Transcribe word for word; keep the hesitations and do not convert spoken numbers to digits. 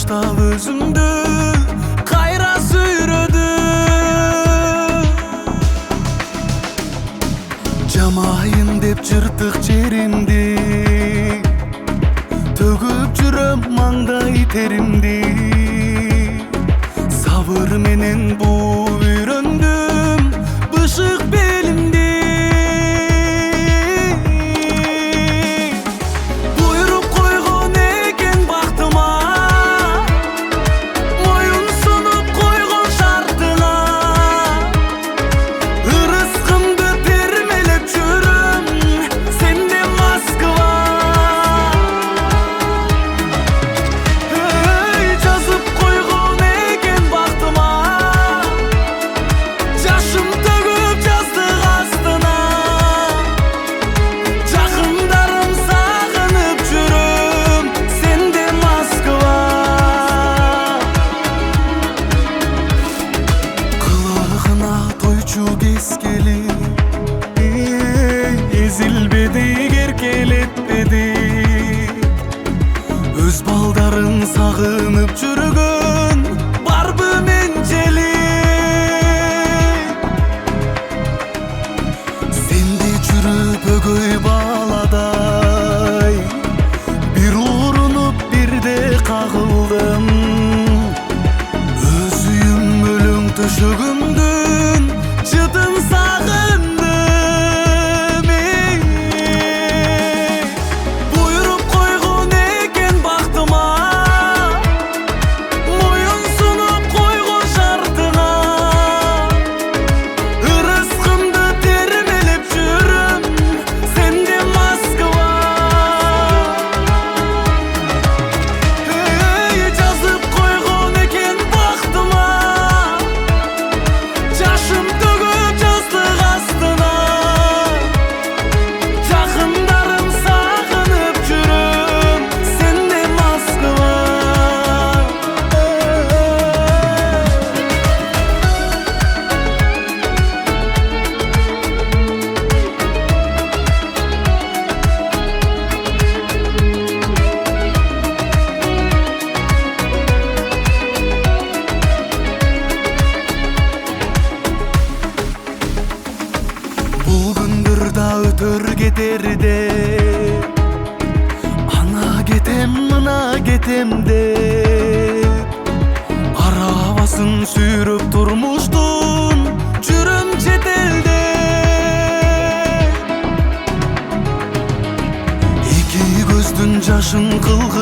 баштап өзümdü кайра сүйрөдү. Жамайын деп жыртык жеримди, төгүп жүрөм маңдай теримди. Сабыр менен бууп үйрөндүм бышык белимди. Буйруп койгон экен бактыма, моюн сунуп койгон шартыңа. Ырыскымды термелеп жүрөм сенде Москва. Эй, жазып койгон экен бактыма, жашым төгүп жаздык астына. Жакындарым сагынып жүрөм сенде Москва. Кылыгына тойчу кескели, эзилбеди керкелетпеди. Өз балдарын сагынып жүргөн барбы менчели. Сенде жүрүп өгөй баладай, бир урунуп бирде кагылдым. Өз үйүм өлөң төшөгүмдүн жытын сагындым. Эй, буйруп койгон экен бактыма, моюн сунуп койгон шартыңа. Ырыскымды термелеп жүрөм сенде Москва. Эй, жазып койгон экен бактыма, жашым төгүп жаздык астына. Жакындарым сагынып жүрөм сенде Москва. Бул күндөр да өтөр кетерде, ана кетем мына кетем деп. Арабасын сүйрөп турмуштун жүрөм чет элде. Эки көздүн жашын кылгып